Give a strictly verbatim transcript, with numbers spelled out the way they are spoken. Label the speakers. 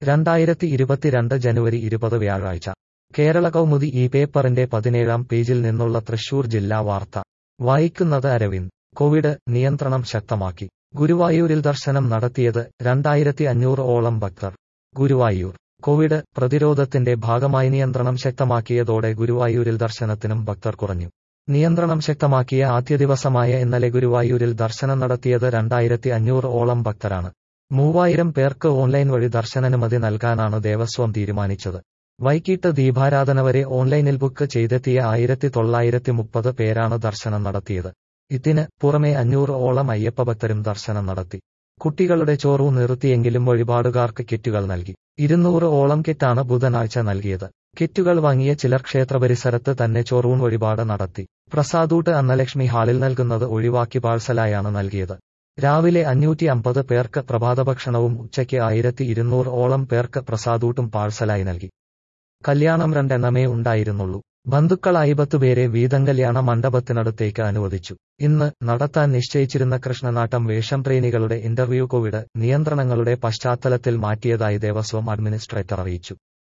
Speaker 1: രണ്ടായിരത്തി ഇരുപത്തിരണ്ട് ജനുവരി ഇരുപത് വ്യാഴാഴ്ച കേരള കൗമുദി ഈ പേപ്പറിന്റെ പതിനേഴാം പേജിൽ നിന്നുള്ള തൃശൂർ ജില്ലാ വാർത്ത വായിക്കുന്നത് അരവിന്ദ്. കോവിഡ് നിയന്ത്രണം ശക്തമാക്കി. ഗുരുവായൂരിൽ ദർശനം നടത്തിയത് രണ്ടായിരത്തി അഞ്ഞൂറ് ഓളം ഭക്തർ. ഗുരുവായൂർ കോവിഡ് പ്രതിരോധത്തിന്റെ ഭാഗമായി നിയന്ത്രണം ശക്തമാക്കിയതോടെ ഗുരുവായൂരിൽ ദർശനത്തിനും ഭക്തർ കുറഞ്ഞു. നിയന്ത്രണം ശക്തമാക്കിയ ആദ്യ ദിവസമായ ഇന്നലെ ഗുരുവായൂരിൽ ദർശനം നടത്തിയത് രണ്ടായിരത്തി അഞ്ഞൂറ് ഓളം ഭക്തരാണ്. മൂവായിരം പേർക്ക് ഓൺലൈൻ വഴി ദർശനാനുമതി നൽകാനാണ് ദേവസ്വം തീരുമാനിച്ചത്. വൈകിട്ട് ദീപാരാധന വരെ ഓൺലൈനിൽ ബുക്ക് ചെയ്തെത്തിയ ആയിരത്തി തൊള്ളായിരത്തി മുപ്പത് പേരാണ് ദർശനം നടത്തിയത്. ഇതിന് പുറമെ അഞ്ഞൂറ് ഓളം അയ്യപ്പഭക്തരും ദർശനം നടത്തി. കുട്ടികളുടെ ചോറു നിർത്തിയെങ്കിലും വഴിപാടുകാർക്ക് കിറ്റുകൾ നൽകി. ഇരുന്നൂറ് ഓളം കിറ്റാണ് ബുധനാഴ്ച നൽകിയത്. കിറ്റുകൾ വാങ്ങിയ ചിലർ ക്ഷേത്രപരിസരത്ത് തന്നെ ചോറൂൺ വഴിപാട് നടത്തി. പ്രസാദൂട്ട് അന്നലക്ഷ്മി ഹാളിൽ നൽകുന്നത് ഒഴിവാക്കി പാഴ്സലായാണ് നൽകിയത്. രാവിലെ അഞ്ഞൂറ്റി അമ്പത് പേർക്ക് പ്രഭാതഭക്ഷണവും ഉച്ചയ്ക്ക് ആയിരത്തി ഇരുന്നൂറ് ഓളം പേർക്ക് പ്രസാദൂട്ടും പാഴ്സലായി നൽകി. കല്യാണം രണ്ടെണ്ണമേ ഉണ്ടായിരുന്നുള്ളൂ. ബന്ധുക്കളായി പത്തുപേരെ വീതം കല്യാണ മണ്ഡപത്തിനടുത്തേക്ക് അനുവദിച്ചു. ഇന്ന് നടത്താൻ നിശ്ചയിച്ചിരുന്ന കൃഷ്ണനാട്ടം വേഷം പ്രേമികളുടെ ഇന്റർവ്യൂ കോവിഡ് നിയന്ത്രണങ്ങളുടെ പശ്ചാത്തലത്തിൽ മാറ്റിയതായി ദേവസ്വം അഡ്മിനിസ്ട്രേറ്റർ അറിയിച്ചു.